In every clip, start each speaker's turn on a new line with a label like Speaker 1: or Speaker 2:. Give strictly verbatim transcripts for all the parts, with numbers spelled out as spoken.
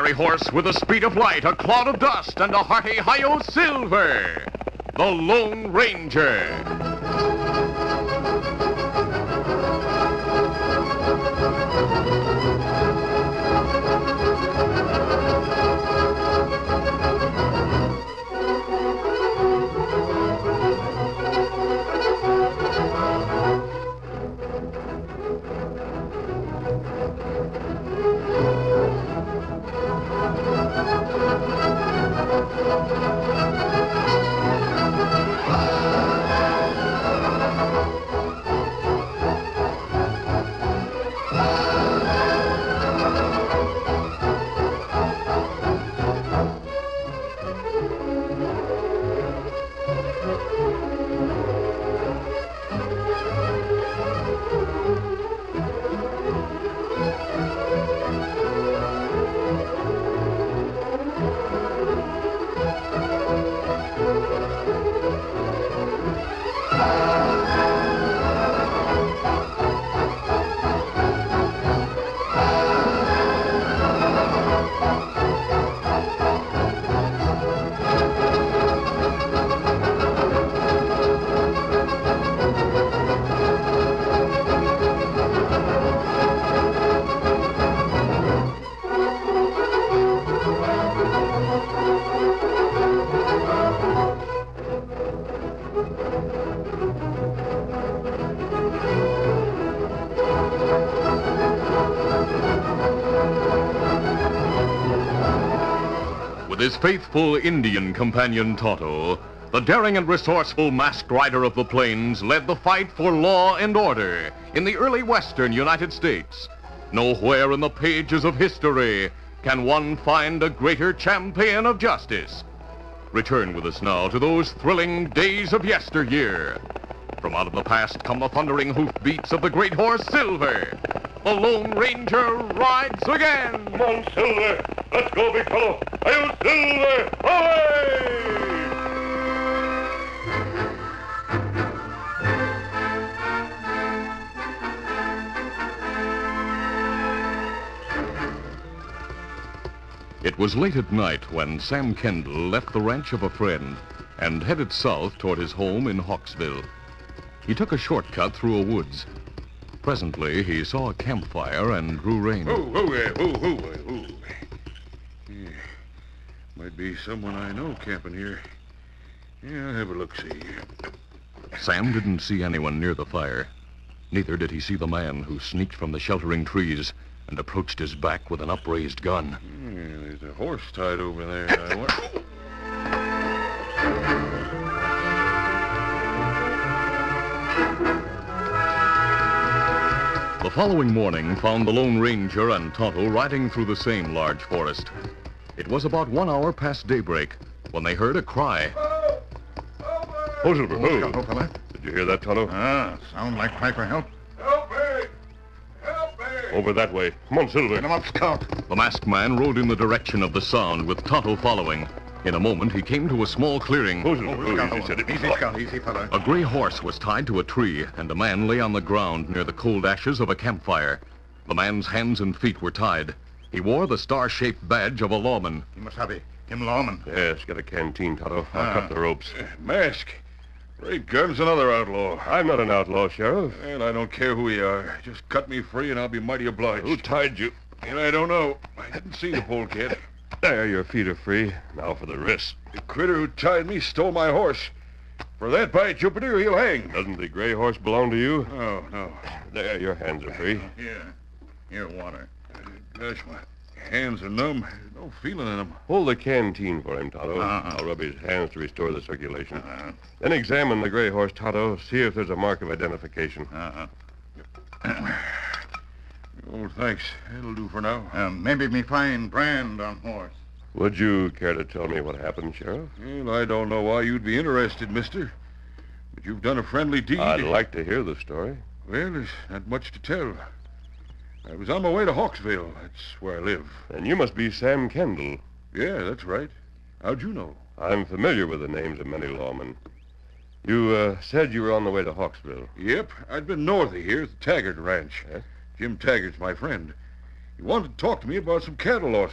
Speaker 1: fiery horse with the speed of light, a cloud of dust, and a hearty hi-yo silver. The Lone Ranger. With his faithful Indian companion Tonto, the daring and resourceful masked rider of the plains led the fight for law and order in the early western United States. Nowhere in the pages of history can one find a greater champion of justice. Return with us now to those thrilling days of yesteryear. From out of the past come the thundering hoofbeats of the great horse Silver. The Lone Ranger rides again.
Speaker 2: Come on, Silver. Let's go, big fellow. Hail, Silver! Away!
Speaker 1: It was late at night when Sam Kendall left the ranch of a friend and headed south toward his home in Hawksville. He took a shortcut through a woods. Presently, he saw a campfire and drew rein.
Speaker 3: Oh, oh, yeah, oh, oh, oh. Yeah. Might be someone I know camping here. Yeah, I'll have a look-see.
Speaker 1: Sam didn't see anyone near the fire. Neither did he see the man who sneaked from the sheltering trees and approached his back with an upraised gun.
Speaker 3: Yeah, there's a horse tied over there. I wonder...
Speaker 1: The following morning found the Lone Ranger and Tonto riding through the same large forest. It was about one hour past daybreak when they heard a cry.
Speaker 2: Oh, Silver, oh.
Speaker 4: Hello, fella.
Speaker 2: Did you hear that, Tonto?
Speaker 4: Ah, sound like cry for help.
Speaker 2: Help me! Help me! Over that way. Come on, Silver.
Speaker 4: Get him up, Scout.
Speaker 1: The masked man rode in the direction of the sound with Tonto following. In a moment, he came to a small clearing.
Speaker 2: Oh, Silver,
Speaker 4: Oh,
Speaker 2: oh,
Speaker 4: Scout.
Speaker 2: easy, steady.
Speaker 4: Easy, Scout. Easy, fella.
Speaker 1: A gray horse was tied to a tree, and a man lay on the ground near the cold ashes of a campfire. The man's hands and feet were tied. He wore the star-shaped badge of a lawman.
Speaker 4: He must have it. Him lawman.
Speaker 2: Yes, get a canteen, Tonto. I'll
Speaker 4: Ah.
Speaker 2: cut the ropes.
Speaker 3: Uh, Mask. Great gun's another outlaw.
Speaker 2: I'm not an outlaw, Sheriff.
Speaker 3: Well, I don't care who you are. Just cut me free and I'll be mighty obliged.
Speaker 2: Who tied you?
Speaker 3: And I don't know. I didn't see the polecat.
Speaker 2: There, your feet are free. Now for the wrist.
Speaker 3: The critter who tied me stole my horse. For that, by Jupiter, he'll hang.
Speaker 2: Doesn't the gray horse belong to you?
Speaker 3: Oh, no.
Speaker 2: There, your hands are free.
Speaker 4: Here. Here, water.
Speaker 3: Gosh, my hands are numb. There's no feeling in them.
Speaker 2: Hold the canteen for him, Tonto.
Speaker 4: Uh-uh.
Speaker 2: I'll rub his hands to restore the circulation.
Speaker 4: Uh-uh.
Speaker 2: Then examine the gray horse, Tonto. See if there's a mark of identification.
Speaker 4: Uh-uh.
Speaker 3: Oh, thanks. That'll do for now.
Speaker 4: Um, maybe me find brand on horse.
Speaker 2: Would you care to tell me what happened, Sheriff?
Speaker 3: Well, I don't know why you'd be interested, mister. But you've done a friendly deed.
Speaker 2: I'd like to hear the story.
Speaker 3: Well, there's not much to tell. I was on my way to Hawksville. That's where I live.
Speaker 2: And you must be Sam Kendall.
Speaker 3: Yeah, that's right. How'd you know?
Speaker 2: I'm familiar with the names of many lawmen. You uh, said you were on the way to Hawksville.
Speaker 3: Yep, I'd been north of here at the Taggart Ranch.
Speaker 2: Yes?
Speaker 3: Jim Taggart's my friend. He wanted to talk to me about some cattle losses.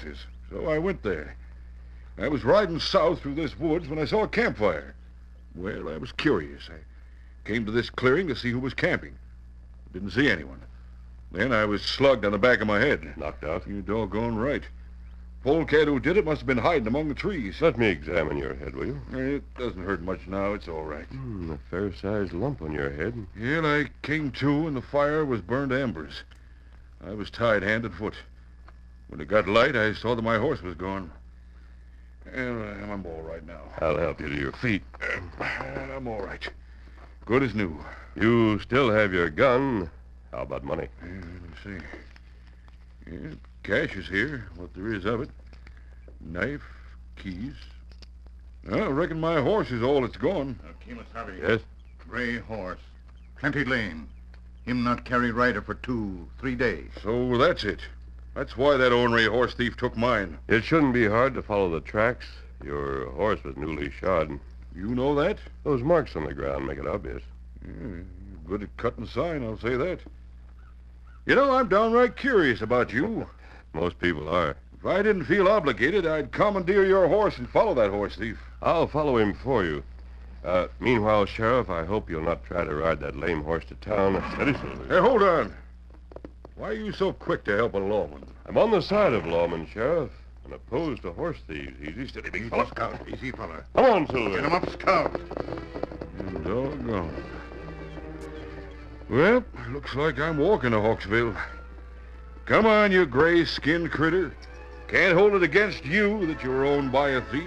Speaker 3: So I went there. I was riding south through this woods when I saw a campfire. Well, I was curious. I came to this clearing to see who was camping. Didn't see anyone. Then I was slugged on the back of my head.
Speaker 2: Knocked out?
Speaker 3: You're doggone right. Polecat who did it must have been hiding among the trees.
Speaker 2: Let me examine your head, will you?
Speaker 3: It doesn't hurt much now. It's all right.
Speaker 2: Hmm, a fair-sized lump on your head.
Speaker 3: Yeah, I came to and the fire was burned embers. I was tied hand and foot. When it got light, I saw that my horse was gone. And I'm all right now.
Speaker 2: I'll help you to your feet.
Speaker 3: And I'm all right. Good as new.
Speaker 2: You still have your gun. How about money?
Speaker 3: Yeah, let me see. Yeah, cash is here, what there is of it. Knife, keys. Well, I reckon my horse is all that's gone.
Speaker 4: Uh, Kimasabi.
Speaker 2: Yes?
Speaker 4: Gray horse. Plenty lame. Him not carry rider for two, three days.
Speaker 3: So that's it. That's why that ornery horse thief took mine.
Speaker 2: It shouldn't be hard to follow the tracks. Your horse was newly shod.
Speaker 3: You know that?
Speaker 2: Those marks on the ground make it obvious.
Speaker 3: Yeah, you're good at cutting sign, I'll say that. You know, I'm downright curious about you.
Speaker 2: Most people are.
Speaker 3: If I didn't feel obligated, I'd commandeer your horse and follow that horse thief.
Speaker 2: I'll follow him for you. Uh, meanwhile, Sheriff, I hope you'll not try to ride that lame horse to town. Steady, Silver.
Speaker 3: Hey, hold on. Why are you so quick to help a lawman?
Speaker 2: I'm on the side of lawmen, Sheriff, and opposed to horse thieves. Easy, steady, big
Speaker 4: Easy,
Speaker 2: fella.
Speaker 4: Scout. Easy, fella.
Speaker 2: Come on, Silver.
Speaker 4: Get him up, Scout.
Speaker 3: Doggone. Well, looks like I'm walking to Hawksville. Come on, you gray-skinned critter. Can't hold it against you that you're owned by a thief.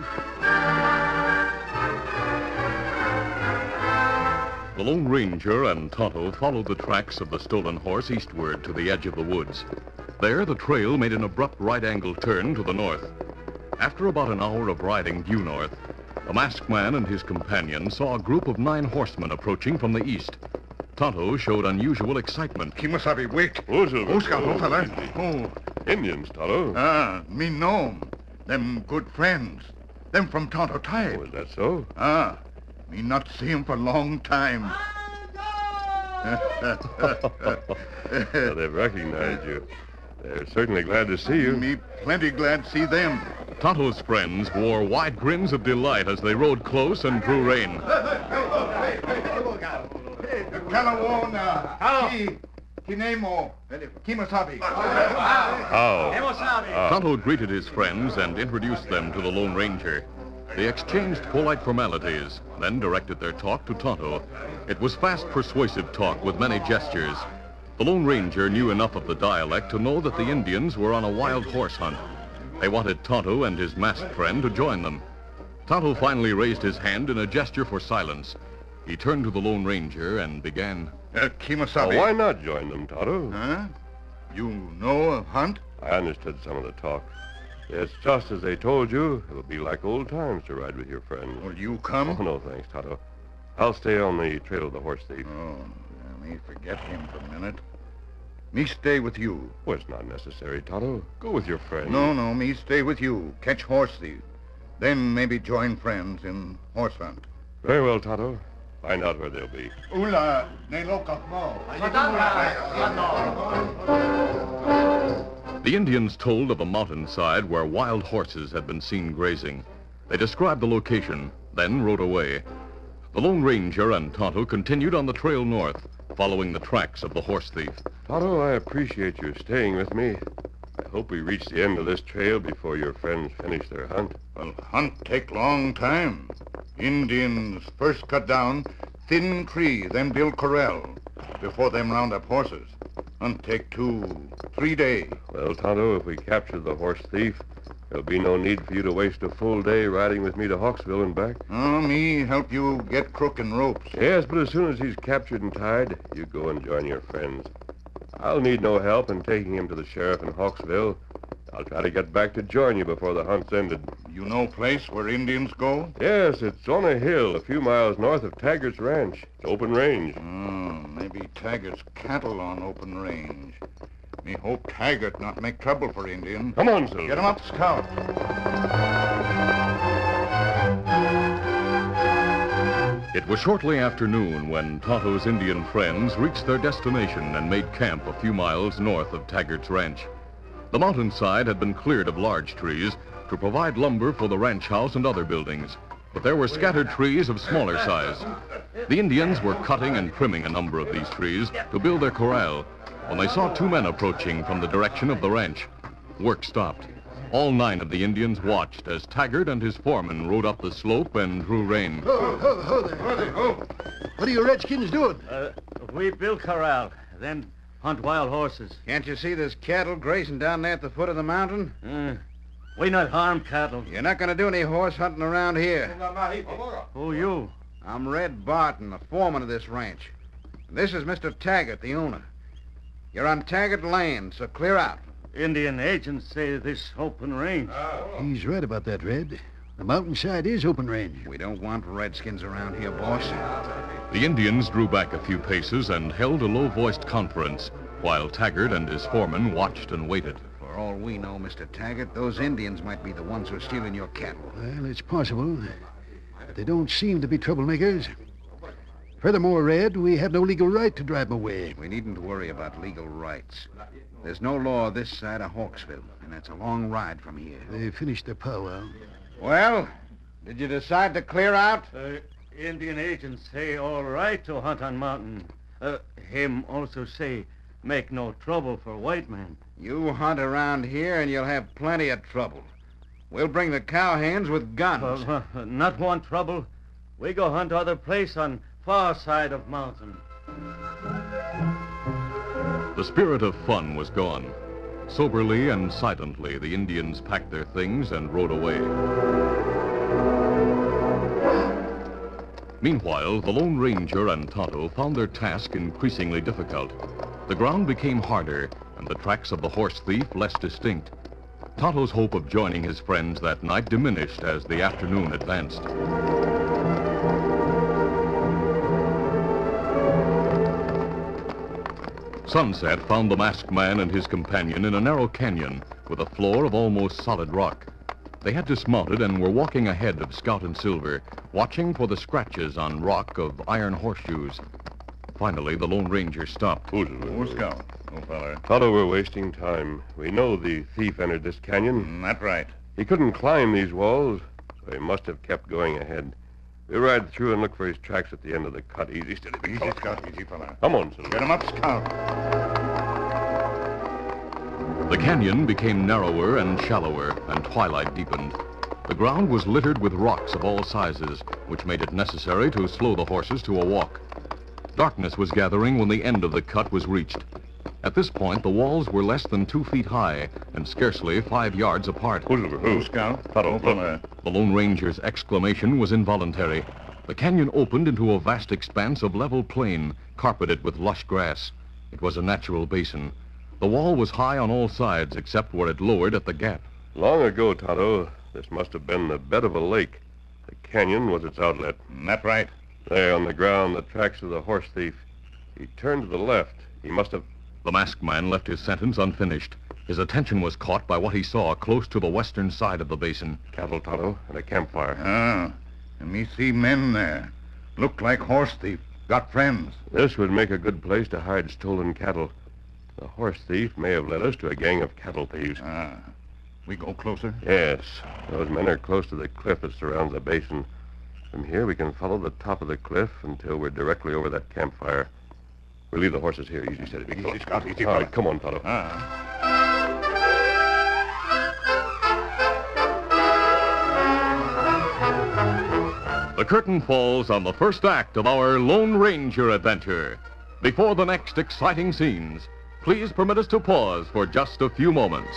Speaker 1: The Lone Ranger and Tonto followed the tracks of the stolen horse eastward to the edge of the woods. There, the trail made an abrupt right-angle turn to the north. After about an hour of riding due north, the masked man and his companion saw a group of nine horsemen approaching from the east. Tonto showed unusual excitement.
Speaker 4: Kimasabi, wait.
Speaker 2: Oh, Silver.
Speaker 4: Oh, Scout, oh, fella.
Speaker 2: Easy.
Speaker 4: Oh.
Speaker 2: Indians, Tonto.
Speaker 4: Ah, me know 'em. Them good friends. Them from Tonto tribe.
Speaker 2: Oh, is that so?
Speaker 4: Ah, me not see 'em for long time.
Speaker 2: Well, they've recognized you. They're certainly glad to see you.
Speaker 4: Me plenty glad see them.
Speaker 1: Tonto's friends wore wide grins of delight as they rode close and drew rein.
Speaker 4: Kalawana, Ki, Kinemo, Kimasabi.
Speaker 2: How? Ah.
Speaker 1: Tonto greeted his friends and introduced them to the Lone Ranger. They exchanged polite formalities, then directed their talk to Tonto. It was fast, persuasive talk with many gestures. The Lone Ranger knew enough of the dialect to know that the Indians were on a wild horse hunt. They wanted Tonto and his masked friend to join them. Tonto finally raised his hand in a gesture for silence. He turned to the Lone Ranger and began.
Speaker 4: Uh, Kimasabi.
Speaker 2: Oh, why not join them, Tonto?
Speaker 4: Huh? You know of hunt?
Speaker 2: I understood some of the talk. It's just as they told you. It'll be like old times to ride with your friends.
Speaker 4: Will you come?
Speaker 2: Oh, no, thanks, Tonto. I'll stay on the trail of the horse thief.
Speaker 4: Oh, let me forget him for a minute. Me stay with you.
Speaker 2: Oh, it's not necessary, Tonto. Go with your friend.
Speaker 4: No, no, me stay with you. Catch horse thief. Then maybe join friends in horse hunt.
Speaker 2: Very well, Tonto. Find out where they'll be.
Speaker 4: Ula, ne loka mo.
Speaker 1: The Indians told of a mountainside where wild horses had been seen grazing. They described the location, then rode away. The Lone Ranger and Tonto continued on the trail north, following the tracks of the horse thief.
Speaker 2: Tonto, I appreciate your staying with me. I hope we reach the end of this trail before your friends finish their hunt.
Speaker 4: Well, hunt take long time. Indians first cut down thin tree, then build corral. Before them round up horses. Hunt take two, three days.
Speaker 2: Well, Tonto, if we capture the horse thief, there'll be no need for you to waste a full day riding with me to Hawksville and back.
Speaker 4: Oh, me help you get crook and ropes.
Speaker 2: Yes, but as soon as he's captured and tied, you go and join your friends. I'll need no help in taking him to the sheriff in Hawksville. I'll try to get back to join you before the hunt's ended.
Speaker 4: You know place where Indians go?
Speaker 2: Yes, it's on a hill a few miles north of Taggart's ranch. It's open range.
Speaker 4: Oh, maybe Taggart's cattle on open range. Me hope Taggart not make trouble for Indian.
Speaker 2: Come on, Silver.
Speaker 4: Get him up, Scout.
Speaker 1: It was shortly after noon when Tonto's Indian friends reached their destination and made camp a few miles north of Taggart's ranch. The mountainside had been cleared of large trees to provide lumber for the ranch house and other buildings, but there were scattered trees of smaller size. The Indians were cutting and trimming a number of these trees to build their corral when they saw two men approaching from the direction of the ranch. Work stopped. All nine of the Indians watched as Taggart and his foreman rode up the slope and drew rein.
Speaker 5: Oh, oh, oh there.
Speaker 3: Where are they? Oh.
Speaker 5: What are you redskins doing?
Speaker 6: Uh, we build corral, then hunt wild horses.
Speaker 7: Can't you see there's cattle grazing down there at the foot of the mountain?
Speaker 6: Uh, we not harm cattle.
Speaker 7: You're not going to do any horse hunting around here.
Speaker 6: Who you?
Speaker 7: I'm Red Barton, the foreman of this ranch. And this is Mister Taggart, the owner. You're on Taggart land, so clear out.
Speaker 6: Indian agents say this open range.
Speaker 5: He's right about that, Red. The mountainside is open range.
Speaker 7: We don't want redskins around here, boss.
Speaker 1: The Indians drew back a few paces and held a low-voiced conference, while Taggart and his foreman watched and waited.
Speaker 7: For all we know, Mister Taggart, those Indians might be the ones who are stealing your cattle.
Speaker 5: Well, it's possible. But they don't seem to be troublemakers. Furthermore, Red, we have no legal right to drive them away.
Speaker 7: We needn't worry about legal rights. There's no law this side of Hawksville, and that's a long ride from here.
Speaker 5: They finished their powwow.
Speaker 7: Well, did you decide to clear out?
Speaker 6: Uh, Indian agents say all right to hunt on mountain. Uh, him also say make no trouble for white man.
Speaker 7: You hunt around here, and you'll have plenty of trouble. We'll bring the cowhands with guns.
Speaker 6: Uh, uh, not want trouble. We go hunt other place on far side of mountain.
Speaker 1: The spirit of fun was gone. Soberly and silently, the Indians packed their things and rode away. Meanwhile, the Lone Ranger and Tonto found their task increasingly difficult. The ground became harder, and the tracks of the horse thief less distinct. Tonto's hope of joining his friends that night diminished as the afternoon advanced. Sunset found the masked man and his companion in a narrow canyon with a floor of almost solid rock. They had dismounted and were walking ahead of Scout and Silver, watching for the scratches on rock of iron horseshoes. Finally, the Lone Ranger stopped.
Speaker 2: Who's
Speaker 4: Who's Scout? Oh, fella.
Speaker 2: Tonto, we're wasting time. We know the thief entered this canyon.
Speaker 4: That's right.
Speaker 2: He couldn't climb these walls, so he must have kept going ahead. We'll ride through and look for his tracks at the end of the cut. Easy, steady, big
Speaker 4: Easy,
Speaker 2: fella.
Speaker 4: Scout, easy, fella.
Speaker 2: Come on, Silver.
Speaker 4: Get him up, Scout.
Speaker 1: The canyon became narrower and shallower, and twilight deepened. The ground was littered with rocks of all sizes, which made it necessary to slow the horses to a walk. Darkness was gathering when the end of the cut was reached. At this point, the walls were less than two feet high and scarcely five yards apart.
Speaker 2: Who's Silver? Who?
Speaker 4: Who, Scout?
Speaker 2: Tonto,
Speaker 4: Oh,
Speaker 2: look.
Speaker 4: fella.
Speaker 1: The Lone Ranger's exclamation was involuntary. The canyon opened into a vast expanse of level plain, carpeted with lush grass. It was a natural basin. The wall was high on all sides except where it lowered at the gap.
Speaker 2: Long ago, Tonto, this must have been the bed of a lake. The canyon was its outlet.
Speaker 4: That's right.
Speaker 2: There on the ground, the tracks of the horse thief. He turned to the left. He must have...
Speaker 1: The masked man left his sentence unfinished. His attention was caught by what he saw close to the western side of the basin.
Speaker 2: Cattle, Tonto, and a campfire.
Speaker 4: Ah, and me see men there. Look like horse thief. Got friends.
Speaker 2: This would make a good place to hide stolen cattle. The horse thief may have led us to a gang of cattle thieves.
Speaker 4: Ah, we go closer?
Speaker 2: Yes, those men are close to the cliff that surrounds the basin. From here, we can follow the top of the cliff until we're directly over that campfire. We'll leave the horses here. Easy, steady, big fella.
Speaker 4: Easy, Scout, easy,
Speaker 2: All
Speaker 4: fella.
Speaker 2: right, come on, Tonto.
Speaker 4: Ah.
Speaker 1: The curtain falls on the first act of our Lone Ranger adventure. Before the next exciting scenes, please permit us to pause for just a few moments.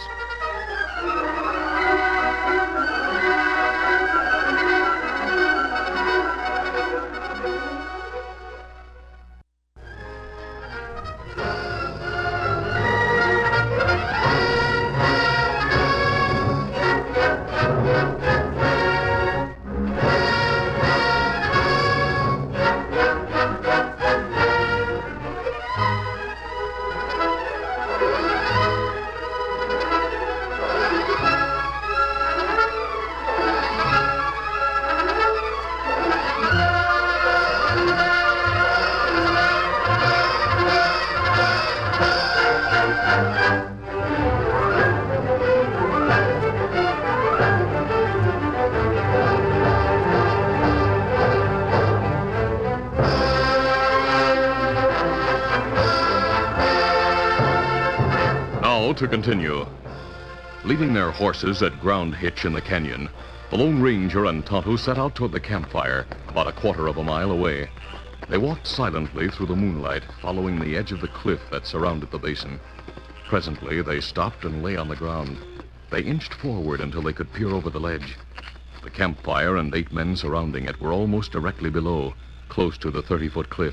Speaker 1: to continue. Leaving their horses at Ground Hitch in the canyon, the Lone Ranger and Tonto set out toward the campfire, about a quarter of a mile away. They walked silently through the moonlight, following the edge of the cliff that surrounded the basin. Presently, they stopped and lay on the ground. They inched forward until they could peer over the ledge. The campfire and eight men surrounding it were almost directly below, close to the thirty-foot cliff.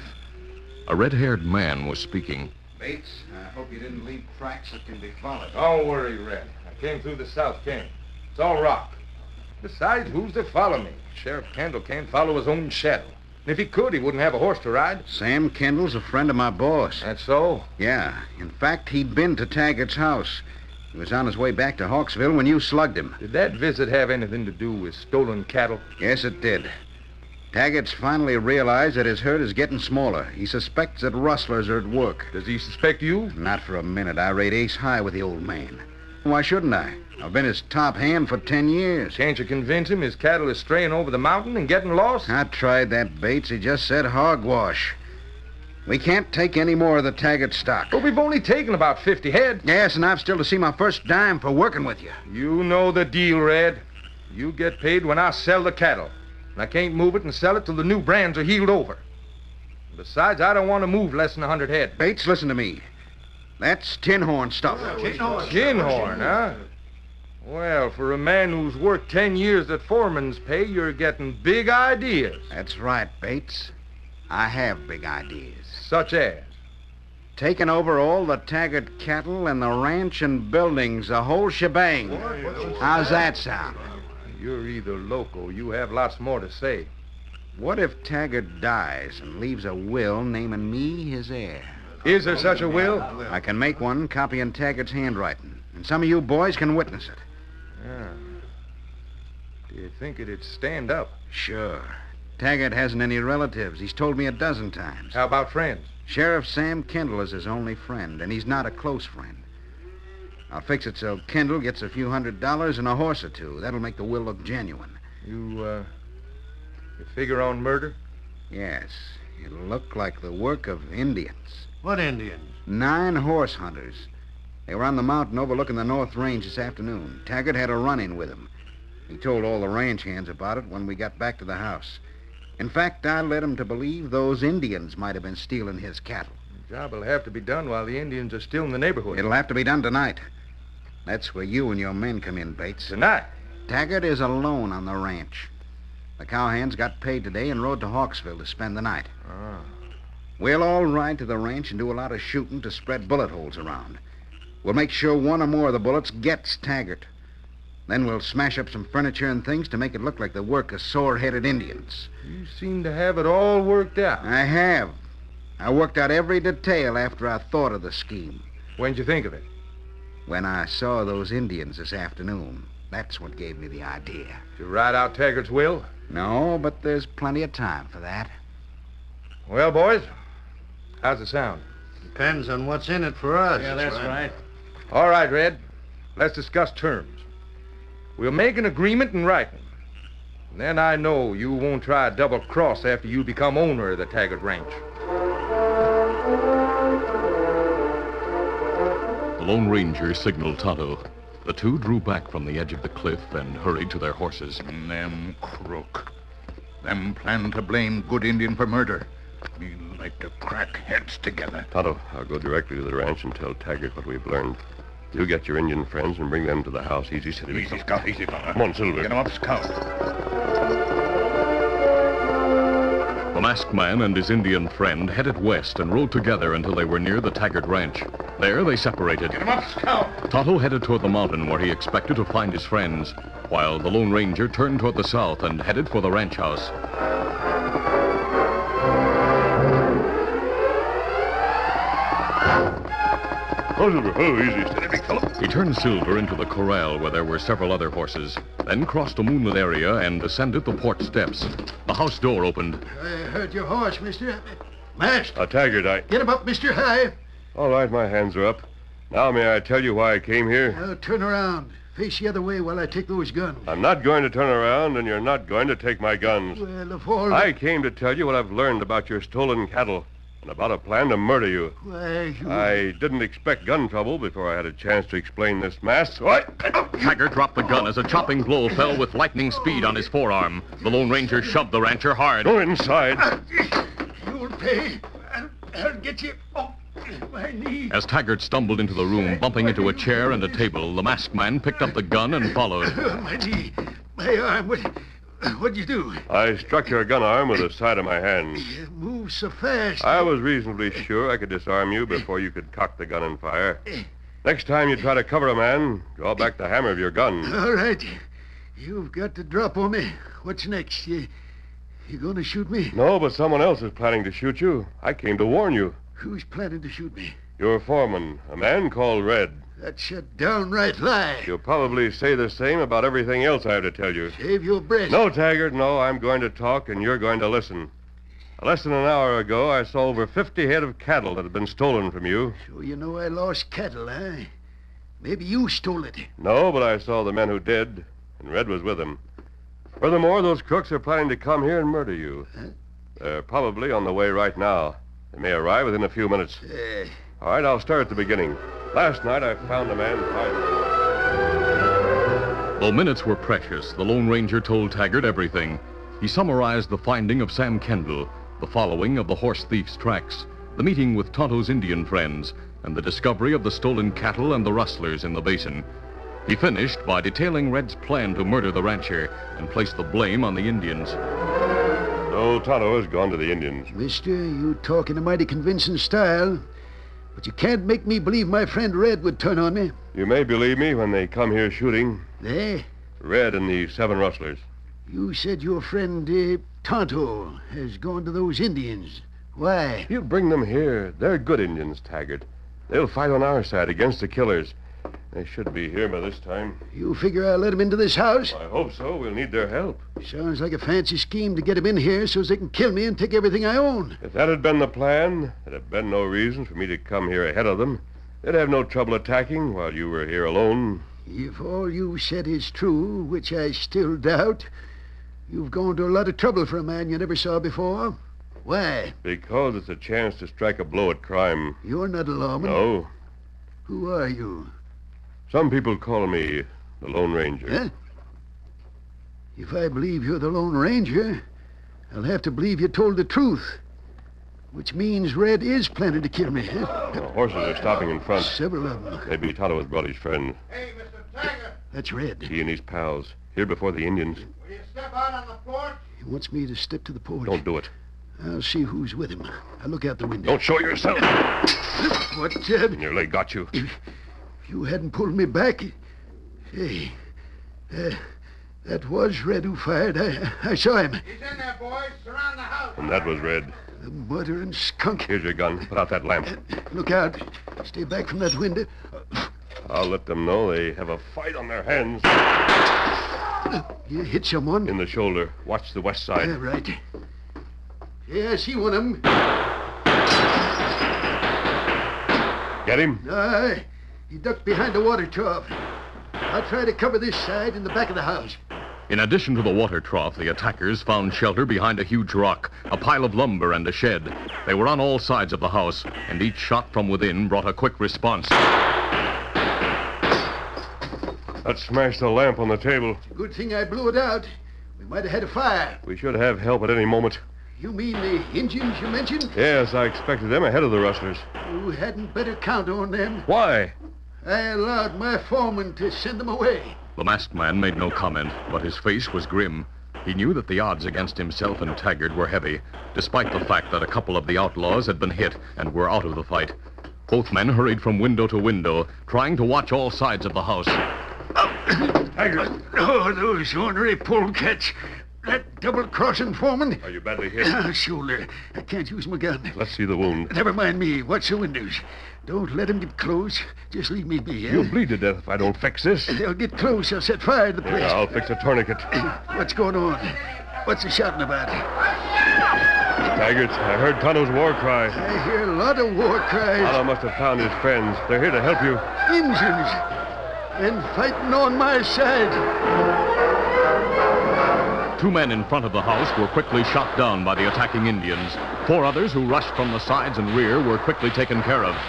Speaker 1: A red-haired man was speaking.
Speaker 7: Bates, I hope you didn't leave tracks that can be followed.
Speaker 8: Don't worry, Red. I came through the south canyon. It's all rock. Besides, who's to follow me? Sheriff Kendall can't follow his own shadow. And if he could, he wouldn't have a horse to ride.
Speaker 7: Sam Kendall's a friend of my boss.
Speaker 8: That's so?
Speaker 7: Yeah. In fact, he'd been to Taggart's house. He was on his way back to Hawksville when you slugged him.
Speaker 8: Did that visit have anything to do with stolen cattle?
Speaker 7: Yes, it did. Taggart's finally realized that his herd is getting smaller. He suspects that rustlers are at work.
Speaker 8: Does he suspect you?
Speaker 7: Not for a minute. I rate ace high with the old man. Why shouldn't I? I've been his top hand for ten years.
Speaker 8: Can't you convince him his cattle is straying over the mountain and getting lost?
Speaker 7: I tried that, Bates. He just said hogwash. We can't take any more of the Taggart stock.
Speaker 8: But we've only taken about fifty head.
Speaker 7: Yes, and I've still to see my first dime for working with you.
Speaker 8: You know the deal, Red. You get paid when I sell the cattle. And I can't move it and sell it till the new brands are healed over. Besides, I don't want to move less than a hundred head.
Speaker 7: Bates, listen to me. That's tin horn stuff.
Speaker 8: Tin horn? Tin horn, huh? Well, for a man who's worked ten years at foreman's pay, you're getting big ideas.
Speaker 7: That's right, Bates. I have big ideas.
Speaker 8: Such as?
Speaker 7: Taking over all the Taggart cattle and the ranch and buildings, the whole shebang. How's that sound?
Speaker 8: You're either loco or you have lots more to say.
Speaker 7: What if Taggart dies and leaves a will naming me his heir?
Speaker 8: Is there such a will?
Speaker 7: I can make one copying Taggart's handwriting, and some of you boys can witness it.
Speaker 8: Yeah. Do you think it'd stand up?
Speaker 7: Sure. Taggart hasn't any relatives. He's told me a dozen times.
Speaker 8: How about friends?
Speaker 7: Sheriff Sam Kendall is his only friend, and he's not a close friend. I'll fix it so Kendall gets a few hundred dollars and a horse or two. That'll make the will look genuine.
Speaker 8: You, uh, you figure on murder?
Speaker 7: Yes. It'll look like the work of Indians.
Speaker 6: What Indians?
Speaker 7: Nine horse hunters. They were on the mountain overlooking the North Range this afternoon. Taggart had a run-in with them. He told all the ranch hands about it when we got back to the house. In fact, I led him to believe those Indians might have been stealing his cattle.
Speaker 8: The job will have to be done while the Indians are still in the neighborhood.
Speaker 7: It'll have to be done tonight. That's where you and your men come in, Bates.
Speaker 8: Tonight?
Speaker 7: Taggart is alone on the ranch. The cowhands got paid today and rode to Hawksville to spend the night.
Speaker 8: Ah.
Speaker 7: We'll all ride to the ranch and do a lot of shooting to spread bullet holes around. We'll make sure one or more of the bullets gets Taggart. Then we'll smash up some furniture and things to make it look like the work of sore-headed Indians.
Speaker 8: You seem to have it all worked out.
Speaker 7: I have. I worked out every detail after I thought of the scheme.
Speaker 8: When'd you think of it?
Speaker 7: When I saw those Indians this afternoon. That's what gave me the idea.
Speaker 8: To write out Taggart's will?
Speaker 7: No, but there's plenty of time for that.
Speaker 8: Well, boys, how's it sound?
Speaker 6: Depends on what's in it for us.
Speaker 9: Yeah, that's right.
Speaker 8: All right, Red. Let's discuss terms. We'll make an agreement in writing. And then I know you won't try a double cross after you become owner of the Taggart Ranch.
Speaker 1: The Lone Ranger signaled Tonto. The two drew back from the edge of the cliff and hurried to their horses.
Speaker 4: Them crook. Them planning to blame good Indian for murder. We like to crack heads together.
Speaker 2: Tonto, I'll go directly to the ranch and tell Taggart what we've learned. You get your Indian friends and bring them to the house. Easy, Silver.
Speaker 4: Easy, Scout, easy, fella.
Speaker 2: Come on, Silver.
Speaker 4: Get him up, Scout.
Speaker 1: The masked man and his Indian friend headed west and rode together until they were near the Taggart Ranch. There they separated.
Speaker 4: Get him up, Scout.
Speaker 1: Tonto headed toward the mountain where he expected to find his friends, while the Lone Ranger turned toward the south and headed for the ranch house.
Speaker 2: Oh, Silver. Oh, easy. Steady, big fellow.
Speaker 1: He turned Silver into the corral where there were several other horses, then crossed a moonlit area and ascended the porch steps. The house door opened.
Speaker 5: I heard your horse, mister. Masked.
Speaker 2: Uh, Taggart, I...
Speaker 5: Get him up, mister. High.
Speaker 2: All right, my hands are up. Now, may I tell you why I came here?
Speaker 5: Now, turn around. Face the other way while I take those guns.
Speaker 2: I'm not going to turn around, and you're not going to take my guns.
Speaker 5: Well, if all...
Speaker 2: I came to tell you what I've learned about your stolen cattle. and about a plan to murder you.
Speaker 5: Why, you...
Speaker 2: I didn't expect gun trouble before I had a chance to explain this mask. What?
Speaker 1: Taggart dropped the gun as a chopping blow fell with lightning speed on his forearm. The Lone Ranger shoved the rancher hard.
Speaker 2: Go inside.
Speaker 5: You'll pay. I'll, I'll get you. Oh, my knee.
Speaker 1: As Taggart stumbled into the room, bumping into a chair and a table, the masked man picked up the gun and followed.
Speaker 5: Oh, my knee. My arm. What, what'd you do?
Speaker 2: I struck your gun arm with the side of my hand.
Speaker 5: You move so fast.
Speaker 2: I was reasonably sure I could disarm you before you could cock the gun and fire. Next time you try to cover a man, draw back the hammer of your gun.
Speaker 5: All right. You've got to drop on me. What's next? You, you going to shoot me?
Speaker 2: No, but someone else is planning to shoot you. I came to warn you.
Speaker 5: Who's planning to shoot me?
Speaker 2: Your foreman, a man called Red.
Speaker 5: That's a downright lie.
Speaker 2: You'll probably say the same about everything else I have to tell you.
Speaker 5: Save your breath.
Speaker 2: No, Taggart, no. I'm going to talk, and you're going to listen. Less than an hour ago, I saw over fifty head of cattle that had been stolen from you.
Speaker 5: So you know I lost cattle, huh? Maybe you stole it.
Speaker 2: No, but I saw the men who did, and Red was with them. Furthermore, those crooks are planning to come here and murder you.
Speaker 5: Huh?
Speaker 2: They're probably on the way right now. They may arrive within a few minutes.
Speaker 5: Uh,
Speaker 2: All right, I'll start at the beginning. Last night, I found a man fighting.
Speaker 1: Though minutes were precious, the Lone Ranger told Taggart everything. He summarized the finding of Sam Kendall, the following of the horse thief's tracks, the meeting with Tonto's Indian friends, and the discovery of the stolen cattle and the rustlers in the basin. He finished by detailing Red's plan to murder the rancher and place the blame on the Indians.
Speaker 2: No, Tonto has gone to the Indians.
Speaker 5: Mister, you talk in a mighty convincing style, but you can't make me believe my friend Red would turn on me.
Speaker 2: You may believe me when they come here shooting.
Speaker 5: Eh?
Speaker 2: Red and the seven rustlers.
Speaker 5: You said your friend, uh, Tonto, has gone to those Indians. Why?
Speaker 2: He'll bring them here. They're good Indians, Taggart. They'll fight on our side against the killers. They should be here by this time.
Speaker 5: You figure I'll let them into this house?
Speaker 2: I hope so. We'll need their help.
Speaker 5: Sounds like a fancy scheme to get them in here so they can kill me and take everything I own.
Speaker 2: If that had been the plan, there'd have been no reason for me to come here ahead of them. They'd have no trouble attacking while you were here alone.
Speaker 5: If all you said is true, which I still doubt, you've gone to a lot of trouble for a man you never saw before. Why?
Speaker 2: Because it's a chance to strike a blow at crime.
Speaker 5: You're not a lawman.
Speaker 2: No.
Speaker 5: Who are you?
Speaker 2: Some people call me the Lone Ranger.
Speaker 5: Huh? If I believe you're the Lone Ranger, I'll have to believe you told the truth. Which means Red is planning to kill me. Huh?
Speaker 2: The horses are stopping in front.
Speaker 5: Several of them.
Speaker 2: Maybe Tonto has brought his friend.
Speaker 4: Hey, Mister Taggart,
Speaker 5: That's Red.
Speaker 2: He and his pals. Here before the Indians.
Speaker 4: will you step out on the porch?
Speaker 5: He wants me to step to the porch.
Speaker 2: Don't do it.
Speaker 5: I'll see who's with him. I'll look out the window.
Speaker 2: Don't show yourself.
Speaker 5: What, uh,
Speaker 2: Nearly got you.
Speaker 5: If you hadn't pulled me back... Hey, uh, that was Red who fired. I, I saw him.
Speaker 4: He's in there, boys. Surround the house.
Speaker 2: And that was Red.
Speaker 5: The murdering skunk.
Speaker 2: Here's your gun. Put out that lamp.
Speaker 5: Look out. Stay back from that window.
Speaker 2: I'll let them know they have a fight on their hands.
Speaker 5: You hit someone?
Speaker 2: In the shoulder. Watch the west side.
Speaker 5: Yeah, right. Yeah, I see one of them.
Speaker 2: Get him?
Speaker 5: Aye. He ducked behind the water trough. I'll try to cover this side in the back of the house.
Speaker 1: In addition to the water trough, the attackers found shelter behind a huge rock, a pile of lumber, and a shed. They were on all sides of the house, and each shot from within brought a quick response.
Speaker 2: That smashed the lamp on the table.
Speaker 5: Good thing I blew it out. We might have had a fire.
Speaker 2: We should have help at any moment.
Speaker 5: You mean the Indians you mentioned?
Speaker 2: Yes, I expected them ahead of the rustlers.
Speaker 5: You hadn't better count on them.
Speaker 2: Why?
Speaker 5: I allowed my foreman to send them away.
Speaker 1: The masked man made no comment, but his face was grim. He knew that the odds against himself and Taggart were heavy, despite the fact that a couple of the outlaws had been hit and were out of the fight. Both men hurried from window to window, trying to watch all sides of the house.
Speaker 2: Taggart!
Speaker 5: Oh, those ornery polecats. That double-crossing foreman.
Speaker 2: Are you badly hit?
Speaker 5: Ah, shoulder. I can't use my gun.
Speaker 2: Let's see the wound.
Speaker 5: Never mind me. Watch the windows. Don't let them get close. Just leave me be, eh?
Speaker 2: You'll bleed to death if I don't fix this.
Speaker 5: They'll get close. I'll set fire to the place.
Speaker 2: Yeah, I'll fix a tourniquet.
Speaker 5: What's going on? What's the shouting about?
Speaker 2: Taggart, I heard Tonto's war cry.
Speaker 5: I hear a lot of war cries.
Speaker 2: Tonto must have found his friends. They're here to help you.
Speaker 5: Injuns. And fighting on my side.
Speaker 1: Two men in front of the house were quickly shot down by the attacking Indians. Four others who rushed from the sides and rear were quickly taken care of.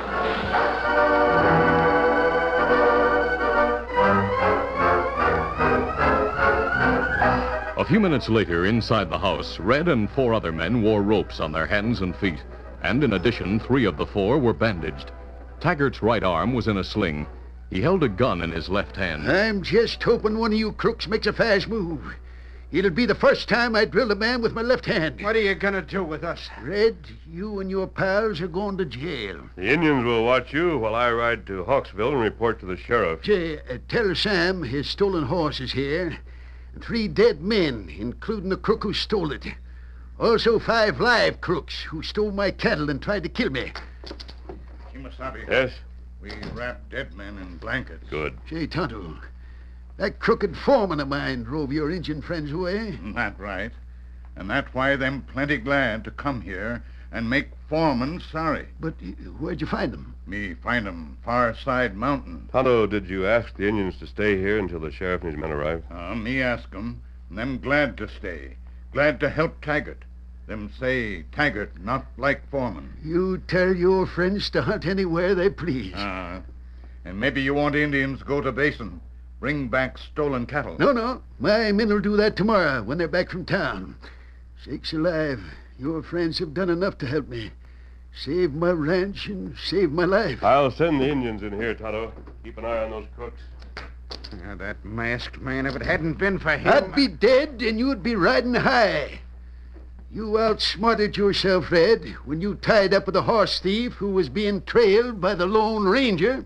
Speaker 1: A few minutes later, inside the house, Red and four other men wore ropes on their hands and feet. And in addition, three of the four were bandaged. Taggart's right arm was in a sling. He held a gun in his left hand.
Speaker 5: I'm just hoping one of you crooks makes a fast move. It'll be the first time I drill a man with my left hand.
Speaker 7: What are you gonna do with us?
Speaker 5: Red, you and your pals are going to jail.
Speaker 2: The Indians will watch you while I ride to Hawksville and report to the sheriff.
Speaker 5: Say, uh, tell Sam his stolen horse is here. And three dead men, including the crook who stole it. Also five live crooks who stole my cattle and tried to kill me.
Speaker 4: Kimasabi.
Speaker 2: Yes?
Speaker 4: We wrap dead men in blankets.
Speaker 2: Good.
Speaker 5: Say, Tonto, that crooked foreman of mine drove your Indian friends away.
Speaker 4: That right. And that's why them plenty glad to come here and make foreman sorry.
Speaker 5: But uh, where'd you find them?
Speaker 4: Me find 'em far side mountain.
Speaker 2: Tonto, did you ask the Indians to stay here until the sheriff and his men arrive?
Speaker 4: Uh, me ask 'em, and them glad to stay. Glad to help Taggart. Them say Taggart not like foreman.
Speaker 5: You tell your friends to hunt anywhere they please.
Speaker 4: Uh, and maybe you want Indians go to Basin. Bring back stolen cattle.
Speaker 5: No, no. My men will do that tomorrow when they're back from town. Sakes alive, your friends have done enough to help me. Save my ranch and save my life.
Speaker 2: I'll send the Indians in here, Tonto. Keep an eye on those crooks.
Speaker 7: Uh, that masked man, if it hadn't been for him...
Speaker 5: I'd be dead and you'd be riding high. You outsmarted yourself, Red, when you tied up with a horse thief who was being trailed by the Lone Ranger.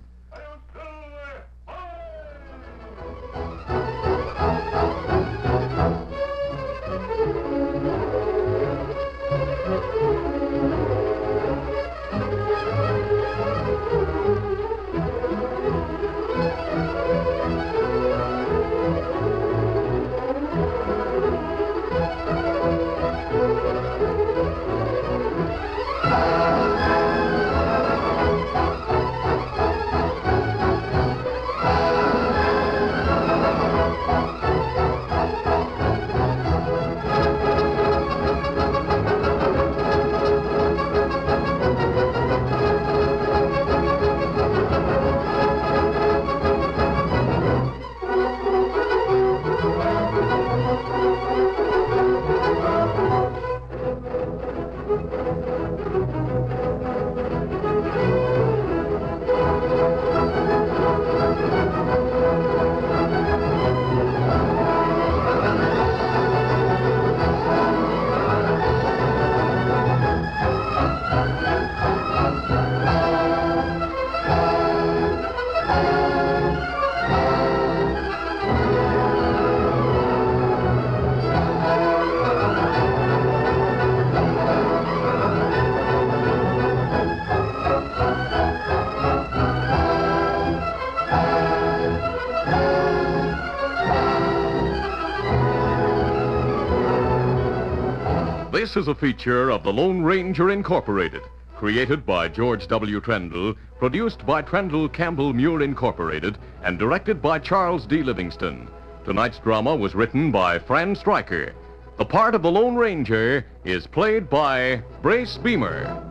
Speaker 1: This is a feature of the Lone Ranger Incorporated, created by George W. Trendle, produced by Trendle Campbell Muir Incorporated, and directed by Charles D. Livingston. Tonight's drama was written by Fran Stryker. The part of the Lone Ranger is played by Brace Beamer.